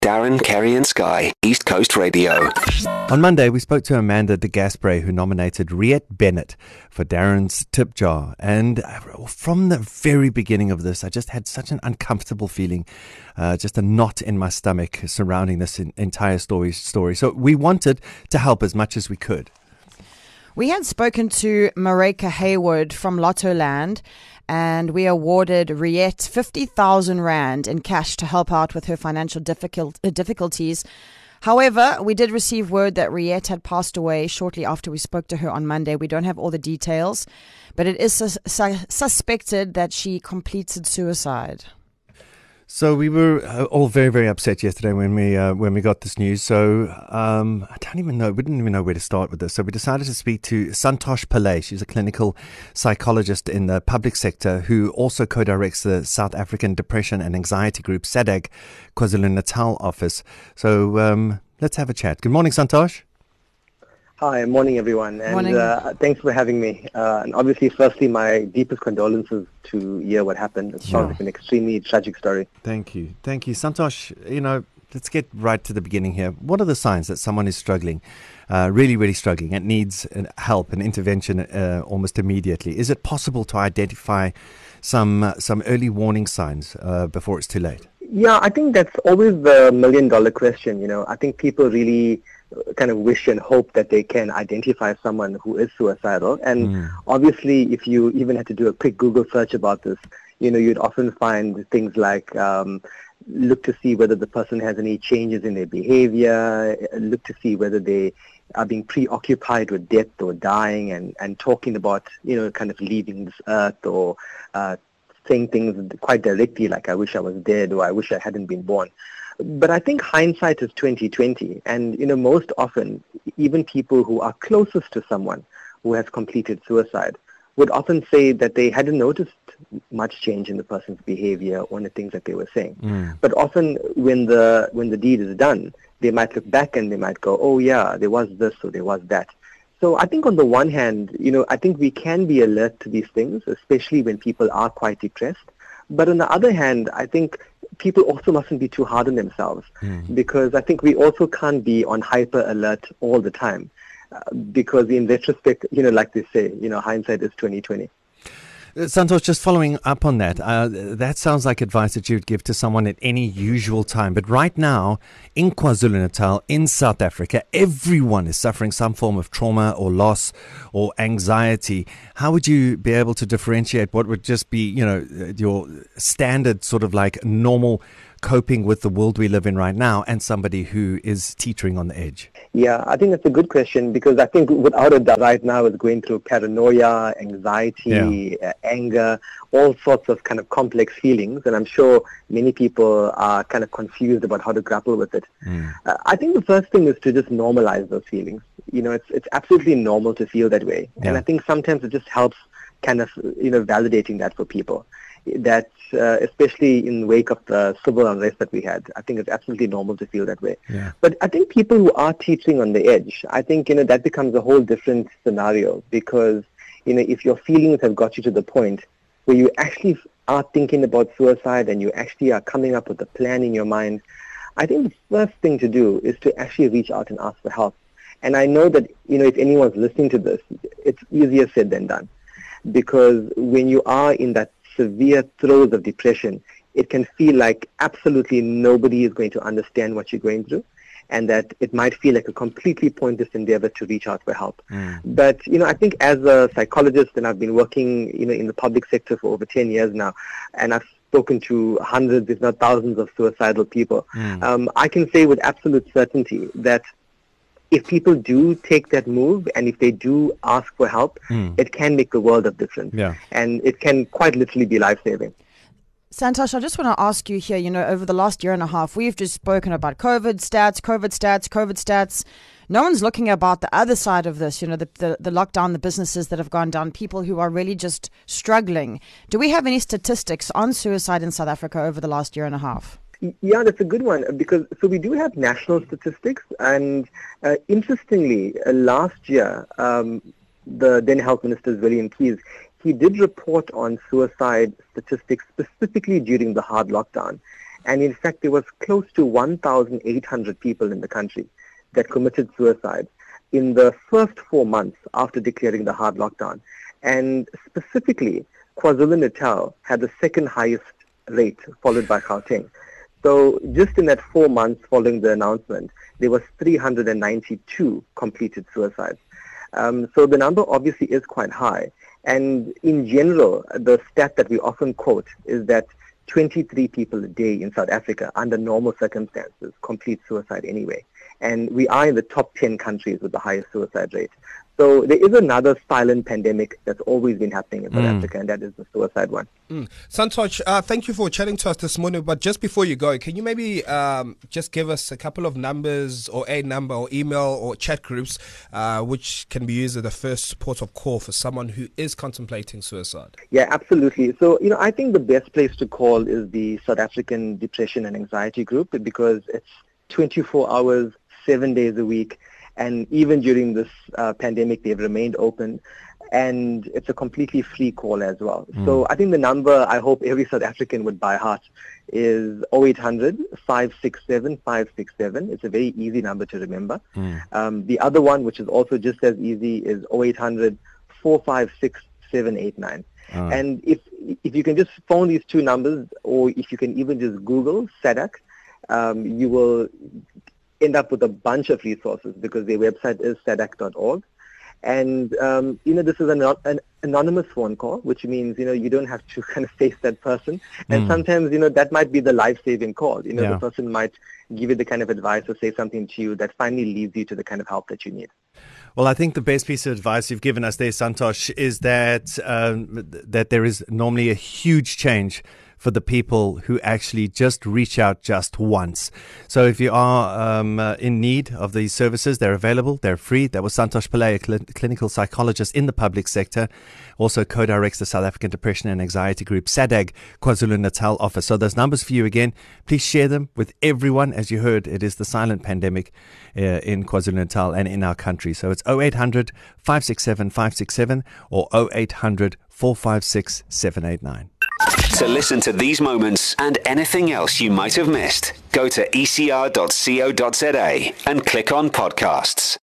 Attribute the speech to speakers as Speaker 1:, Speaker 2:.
Speaker 1: Darren, Kerry and Sky, East Coast Radio.
Speaker 2: On Monday, we spoke to Amanda de Gaspre, who nominated Riette Bennett for Darren's Tip Jar. And from the very beginning of this, I just had such an uncomfortable feeling, just a knot in my stomach surrounding this entire story. So we wanted to help as much as we could.
Speaker 3: We had spoken to Mareka Haywood from Lottoland, and we awarded Riette 50,000 Rand in cash to help out with her financial difficulties. However, we did receive word that Riette had passed away shortly after we spoke to her on Monday. We don't have all the details, but it is suspected that she completed suicide.
Speaker 2: So we were all very, very upset yesterday when we got this news. So I don't even know. We didn't even know where to start with this. So we decided to speak to Santosh Pillay. She's a clinical psychologist in the public sector who also co-directs the South African Depression and Anxiety Group, SADAG, KwaZulu-Natal office. So let's have a chat. Good morning, Santosh.
Speaker 4: Hi, morning everyone, and
Speaker 3: Morning.
Speaker 4: Thanks for having me. And obviously, firstly, my deepest condolences to hear what happened. It sounds like an extremely tragic story.
Speaker 2: Thank you. Santosh, let's get right to the beginning here. What are the signs that someone is struggling, really, really struggling, and needs help and intervention almost immediately? Is it possible to identify some early warning signs before it's too late?
Speaker 4: Yeah, I think that's always the million-dollar question. I think people really kind of wish and hope that they can identify someone who is suicidal. And obviously, if you even had to do a quick Google search about this, you'd often find things like look to see whether the person has any changes in their behavior, look to see whether they are being preoccupied with death or dying and talking about, kind of leaving this earth or saying things quite directly like, I wish I was dead or I wish I hadn't been born. But I think hindsight is 20/20, and most often, even people who are closest to someone who has completed suicide would often say that they hadn't noticed much change in the person's behavior or in the things that they were saying. But often, when the deed is done, they might look back and they might go, "Oh yeah, there was this or there was that." So I think on the one hand, I think we can be alert to these things, especially when people are quite depressed. But on the other hand, I think people also mustn't be too hard on themselves because I think we also can't be on hyper alert all the time because in retrospect, like they say, hindsight is 20/20.
Speaker 2: Santosh, just following up on that, that sounds like advice that you would give to someone at any usual time. But right now, in KwaZulu-Natal, in South Africa, everyone is suffering some form of trauma or loss or anxiety. How would you be able to differentiate what would just be, your standard sort of like normal coping with the world we live in right now and somebody who is teetering on the edge?
Speaker 4: Yeah, I think that's a good question because I think without a doubt right now is going through paranoia, anxiety, anger, all sorts of kind of complex feelings. And I'm sure many people are kind of confused about how to grapple with it. I think the first thing is to just normalize those feelings. It's absolutely normal to feel that way. And I think sometimes it just helps kind of, validating that for people. That especially in the wake of the civil unrest that we had, I think it's absolutely normal to feel that way. But I think people who are teetering on the edge, I think, that becomes a whole different scenario because, if your feelings have got you to the point where you actually are thinking about suicide and you actually are coming up with a plan in your mind, I think the first thing to do is to actually reach out and ask for help. And I know that, if anyone's listening to this, it's easier said than done because when you are in that severe throes of depression, it can feel like absolutely nobody is going to understand what you're going through and that it might feel like a completely pointless endeavor to reach out for help. But, I think as a psychologist, and I've been working, in the public sector for over 10 years now, and I've spoken to hundreds, if not thousands of suicidal people, I can say with absolute certainty that if people do take that move and if they do ask for help, it can make a world of difference. And it can quite literally be life-saving.
Speaker 3: Santosh, I just want to ask you here, over the last year and a half, we've just spoken about COVID stats. No one's looking about the other side of this, the lockdown, the businesses that have gone down, people who are really just struggling. Do we have any statistics on suicide in South Africa over the last year and a half?
Speaker 4: Yeah, that's a good one because we do have national statistics and interestingly, last year, the then Health Minister, William Keys, he did report on suicide statistics specifically during the hard lockdown. And in fact, there was close to 1,800 people in the country that committed suicide in the first 4 months after declaring the hard lockdown. And specifically, KwaZulu-Natal had the second highest rate, followed by Gauteng. So just in that 4 months following the announcement, there was 392 completed suicides. So the number obviously is quite high. And in general, the stat that we often quote is that 23 people a day in South Africa under normal circumstances complete suicide anyway. And we are in the top 10 countries with the highest suicide rate. So there is another silent pandemic that's always been happening in South Africa, and that is the suicide one.
Speaker 5: Santosh, thank you for chatting to us this morning. But just before you go, can you maybe just give us a couple of numbers, or a number, or email, or chat groups, which can be used as the first port of call for someone who is contemplating suicide?
Speaker 4: Yeah, absolutely. So, I think the best place to call is the South African Depression and Anxiety Group, because it's 24 hours, 7 days a week. And even during this pandemic, they've remained open. And it's a completely free call as well. So I think the number I hope every South African would by heart is 0800 567 567. It's a very easy number to remember. The other one, which is also just as easy, is 0800 456 789. And if you can just phone these two numbers, or if you can even just Google SADAG, you will end up with a bunch of resources, because their website is sadag.org. And, this is an anonymous phone call, which means, you don't have to kind of face that person. And sometimes, that might be the life-saving call. The person might give you the kind of advice or say something to you that finally leads you to the kind of help that you need.
Speaker 2: Well, I think the best piece of advice you've given us there, Santosh, is that that there is normally a huge change for the people who actually just reach out just once. So if you are in need of these services, they're available, they're free. That was Santosh Pillay, a clinical psychologist in the public sector, also co-directs the South African Depression and Anxiety Group, SADAG, KwaZulu-Natal office. So those numbers for you again. Please share them with everyone. As you heard, it is the silent pandemic in KwaZulu-Natal and in our country. So it's 0800 567 567 or 0800 456 789.
Speaker 1: To listen to these moments and anything else you might have missed, go to ecr.co.za and click on podcasts.